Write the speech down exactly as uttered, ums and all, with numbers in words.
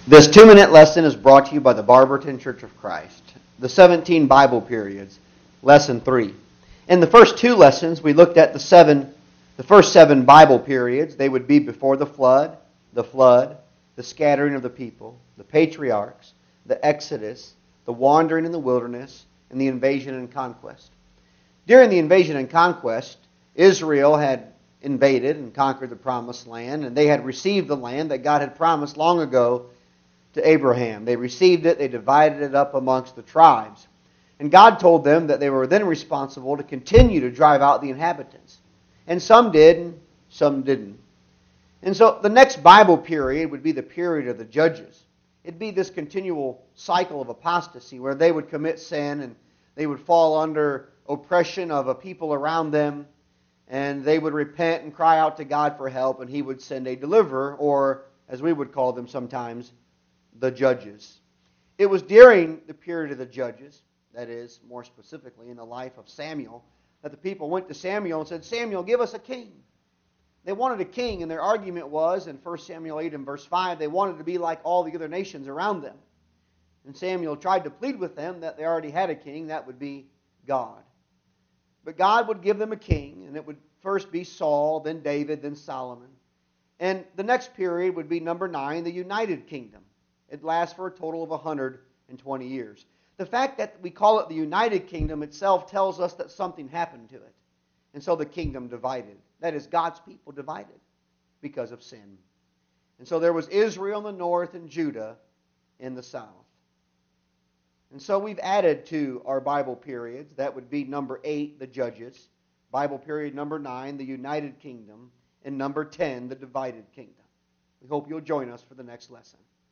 This two-minute lesson is brought to you by the Barberton Church of Christ. The seventeen Bible periods, lesson three. In the first two lessons, we looked at the seven, the first seven Bible periods. They would be before the flood, the flood, the scattering of the people, the patriarchs, the Exodus, the wandering in the wilderness, and the invasion and conquest. During the invasion and conquest, Israel had invaded and conquered the promised land, and they had received the land that God had promised long ago to Abraham. They received it, they divided it up amongst the tribes. And God told them that they were then responsible to continue to drive out the inhabitants. And some did, and some didn't. And so the next Bible period would be the period of the judges. It'd be this continual cycle of apostasy where they would commit sin and they would fall under oppression of a people around them, and they would repent and cry out to God for help, and He would send a deliverer, or as we would call them sometimes, the judges. It was during the period of the judges, that is, more specifically in the life of Samuel, that the people went to Samuel and said, "Samuel, give us a king." They wanted a king, and their argument was, in First Samuel eight and verse five, they wanted to be like all the other nations around them. And Samuel tried to plead with them that they already had a king, that would be God. But God would give them a king, and it would first be Saul, then David, then Solomon. And the next period would be number nine, the United Kingdom. It lasts for a total of one hundred twenty years. The fact that we call it the United Kingdom itself tells us that something happened to it. And so the kingdom divided. That is, God's people divided because of sin. And so there was Israel in the north and Judah in the south. And so we've added to our Bible periods. That would be number eight, the Judges. Bible period number nine, the United Kingdom. And number ten, the divided kingdom. We hope you'll join us for the next lesson.